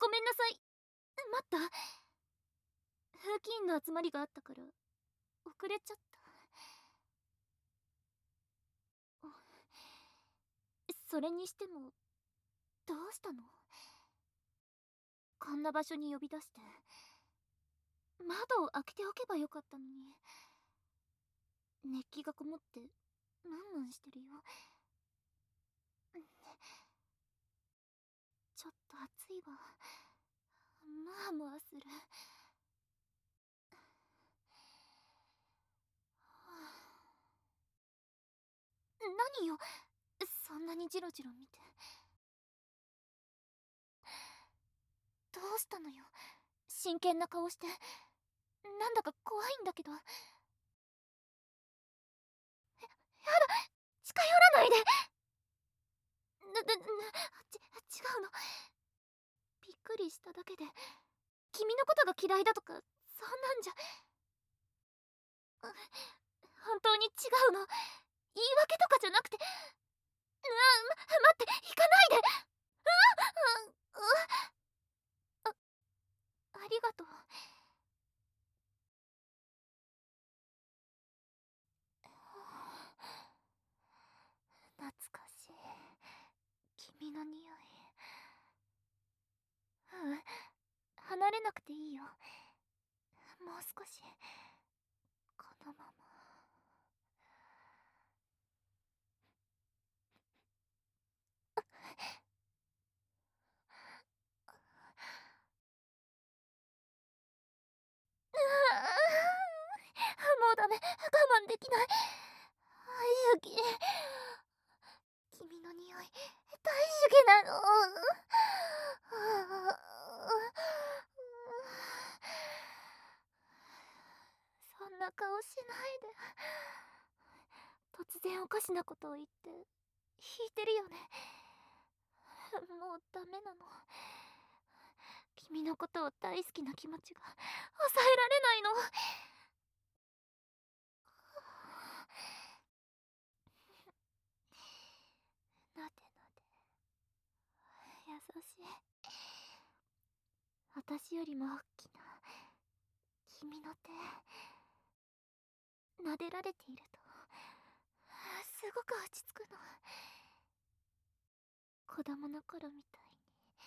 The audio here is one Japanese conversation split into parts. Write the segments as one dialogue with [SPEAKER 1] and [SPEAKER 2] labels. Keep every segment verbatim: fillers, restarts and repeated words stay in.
[SPEAKER 1] ごめんなさい。待った。風紀委員の集まりがあったから遅れちゃった。それにしてもどうしたの？こんな場所に呼び出して窓を開けておけばよかったのに。熱気がこもってムンムンしてるよ。ちょっと暑いわ。ムワムワする。何よ、そんなにジロジロ見て。どうしたのよ、真剣な顔して。なんだか怖いんだけど。やだ、近寄らないで。な、な、な、ち、違うの。びっくりしただけで。君のことが嫌いだとかそんなんじゃ。本当に違うの。言い訳とかじゃなくて。な、ま、待って、行かないで。あ、あ、あ、ありがとう。懐かしい君の匂い。うん、離れなくていいよ。もう少しこのまま。もうダメ、我慢できない。ユキ、君の匂い大好きなの。そんな顔しないで。突然おかしなことを言って引いてるよね。もうダメなの。君のことを大好きな気持ちが抑えられないの。なでなで、優しい。私よりも大きな君の手、撫でられているとすごく落ち着くの。子供の頃みたいに。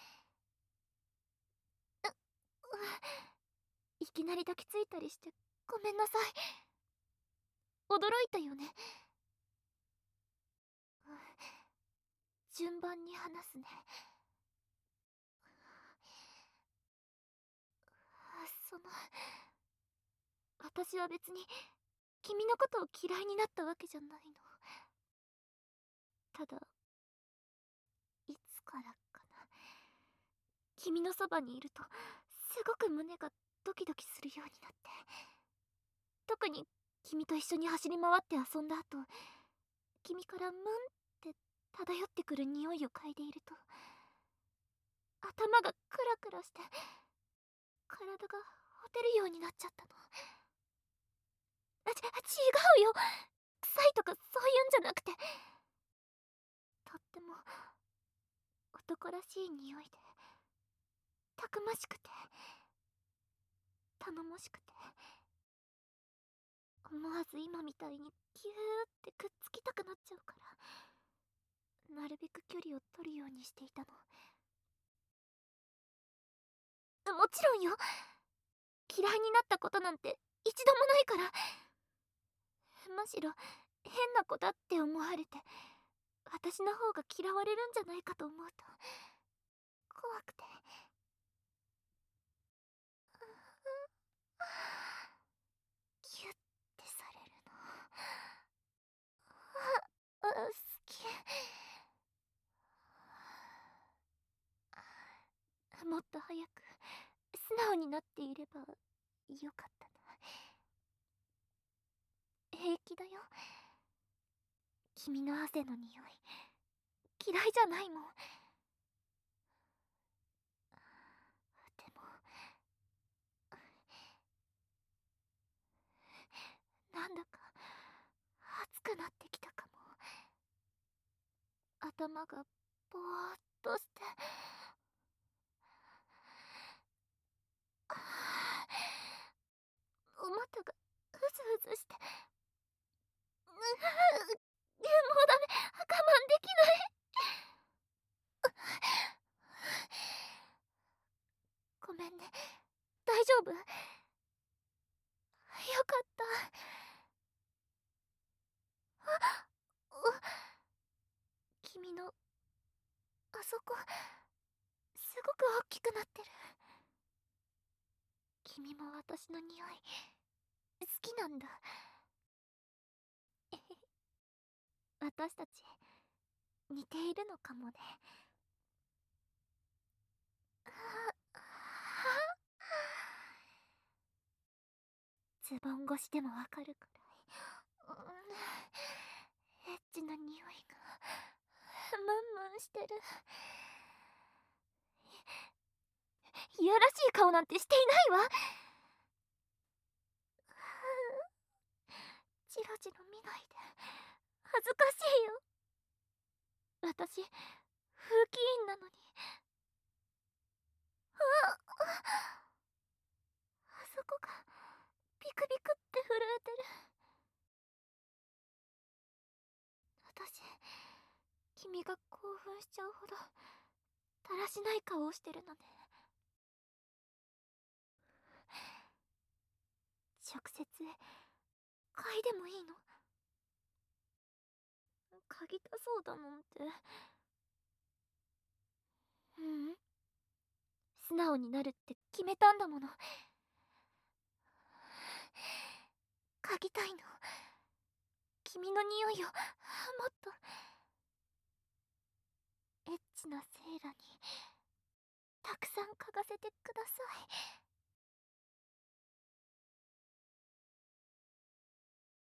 [SPEAKER 1] いきなり抱きついたりしてごめんなさい。驚いたよね。順番に話すね。その、私は別に君のことを嫌いになったわけじゃないの。ただ、いつからかな、君のそばにいるとすごく胸がドキドキするようになって。特に君と一緒に走り回って遊んだ後、君からムンって漂ってくる匂いを嗅いでいると頭がクラクラして体がほてるようになっちゃったの。あ、ち、違うよ、臭いとかそういうんじゃなくて、とっても男らしい匂いで、たくましくて頼もしくて、思わず今みたいにギューってくっつきたくなっちゃうから、なるべく距離を取るようにしていたの。もちろんよ、嫌いになったことなんて一度もないから。むしろ変な子だって思われて私の方が嫌われるんじゃないかと思うと怖くて。ギュッてされるの。あ、好き。もっと早く素直になっていればよかったな。平気だよ、君の汗の匂い嫌いじゃないもん。でもなんだか熱くなってきたかも。頭がぼーっとして。 ズして。ううもうダメ、我慢できない。ごめんね、大丈夫？よかった。あっ、君のあそこすごく大きくなってる。君も私の匂い好きなんだ。私たち似ているのかもね。ズボン越しでもわかるくらい、うん、エッチな匂いがムンムンしてる。いやらしい顔なんてしていないわ。チロチロ見ないで、恥ずかしいよ。私風紀委員なのに。ああそこがビクビクって震えてる。私君が興奮しちゃうほどだらしない顔をしてるのね。直接嗅いでもいいの？嗅ぎたそうだなんて。ううん素直になるって決めたんだもの。嗅ぎたいの、君の匂いをもっと。エッチなセーラにたくさん嗅がせてくだ